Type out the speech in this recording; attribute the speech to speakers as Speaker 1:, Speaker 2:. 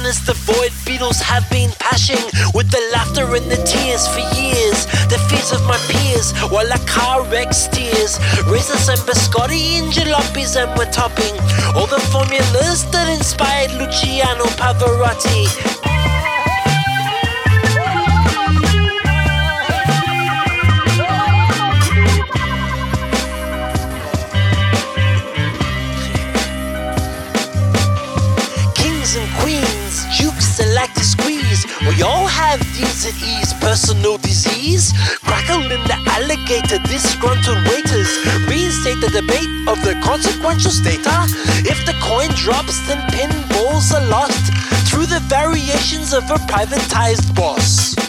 Speaker 1: as the void beetles have been pashing with the laughter and the tears for years. The fears of my peers while a car wreck steers. Raisins and biscotti and jalopies, and we're topping all the formulas that inspired Luciano Pavarotti. And queens, jukes that like to squeeze. We all have these at ease. Personal disease, crackle in the alligator. Disgruntled waiters reinstate the debate of the consequential stater. If the coin drops, then pinballs are lost through the variations of a privatized boss.